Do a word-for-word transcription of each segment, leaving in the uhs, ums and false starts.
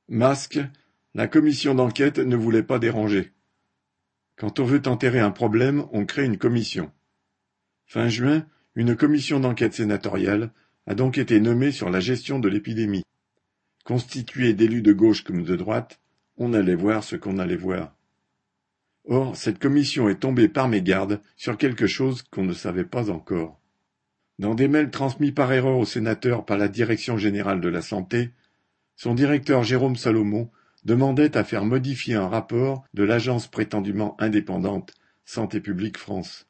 Masque, la commission d'enquête ne voulait pas déranger. Quand on veut enterrer un problème, on crée une commission. Fin juin, une commission d'enquête sénatoriale a donc été nommée sur la gestion de l'épidémie. Constituée d'élus de gauche comme de droite, on allait voir ce qu'on allait voir. Or, cette commission est tombée par mégarde sur quelque chose qu'on ne savait pas encore. Dans des mails transmis par erreur au sénateur par la Direction générale de la santé, son directeur Jérôme Salomon demandait à faire modifier un rapport de l'agence prétendument indépendante Santé publique France.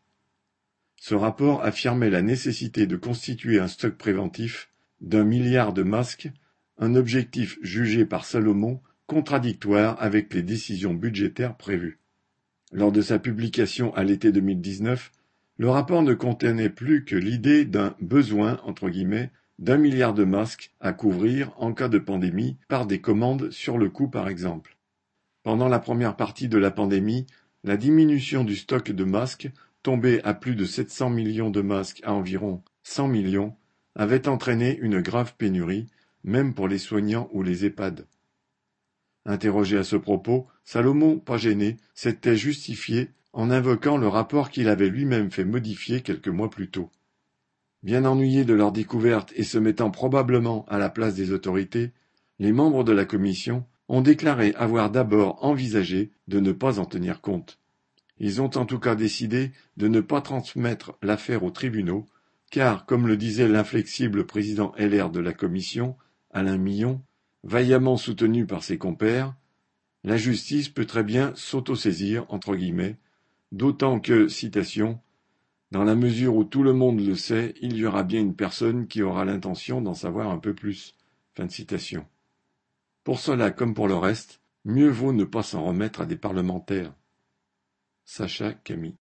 Ce rapport affirmait la nécessité de constituer un stock préventif d'un milliard de masques, un objectif jugé par Salomon contradictoire avec les décisions budgétaires prévues. Lors de sa publication à l'été deux mille dix-neuf, le rapport ne contenait plus que l'idée d'un « besoin » entre guillemets d'un milliard de masques à couvrir en cas de pandémie par des commandes sur le coup par exemple. Pendant la première partie de la pandémie, la diminution du stock de masques, tombé à plus de sept cents millions de masques à environ cent millions, avait entraîné une grave pénurie, même pour les soignants ou les EHPAD. Interrogé à ce propos, Salomon, pas gêné, s'était justifié en invoquant le rapport qu'il avait lui-même fait modifier quelques mois plus tôt. Bien ennuyés de leur découverte et se mettant probablement à la place des autorités, les membres de la commission ont déclaré avoir d'abord envisagé de ne pas en tenir compte. Ils ont en tout cas décidé de ne pas transmettre l'affaire aux tribunaux, car, comme le disait l'inflexible président L R de la commission, Alain Millon, vaillamment soutenu par ses compères, la justice peut très bien s'autosaisir, entre guillemets, d'autant que, citation, dans la mesure où tout le monde le sait, il y aura bien une personne qui aura l'intention d'en savoir un peu plus. Fin de citation. Pour cela, comme pour le reste, mieux vaut ne pas s'en remettre à des parlementaires. Sacha Camille.